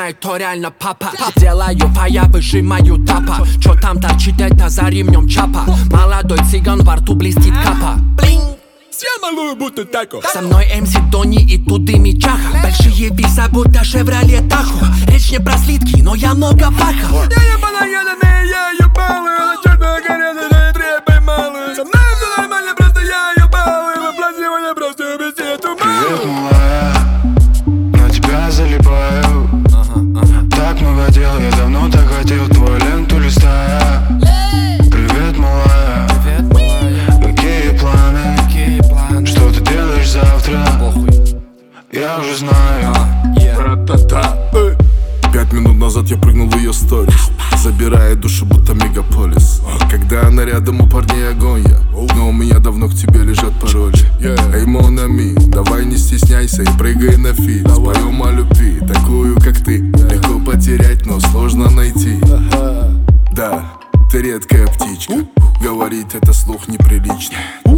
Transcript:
знает, кто реально папа. Делаю пая, выжимаю тапа. Чё там торчит, это за ремнем чапа. Молодой цыган, во рту блестит капа. Съел малую, будто тако. Со мной МС Дони и туды Мичаха. Большие виса, будто Шевроле Тахо. Речь не про слитки, но я много пахал. Я ебаная, я ебалый. Она черная, горячая, трепай малый. Со мной все нормально, просто я ебалый. Воплотивание просто без эту малую. Привет, малая, на тебя залипаю. Так много дел, я давно так хотел твою ленту листая. Привет, малая, какие планы? Что ты делаешь завтра? Я уже знаю. Ра-та-та. 5 минут назад я прыгнул в ее сторис, забирая душу, будто мегаполис. Когда она рядом, у парней огонь я. Но у меня давно к тебе лежат пароли. Эй, Монами, давай не стесняйся и прыгай на фит. Споем о любви, такую как ты. Легко потерять, но сложно найти. Да, ты редкая птичка, говорить это слух неприлично.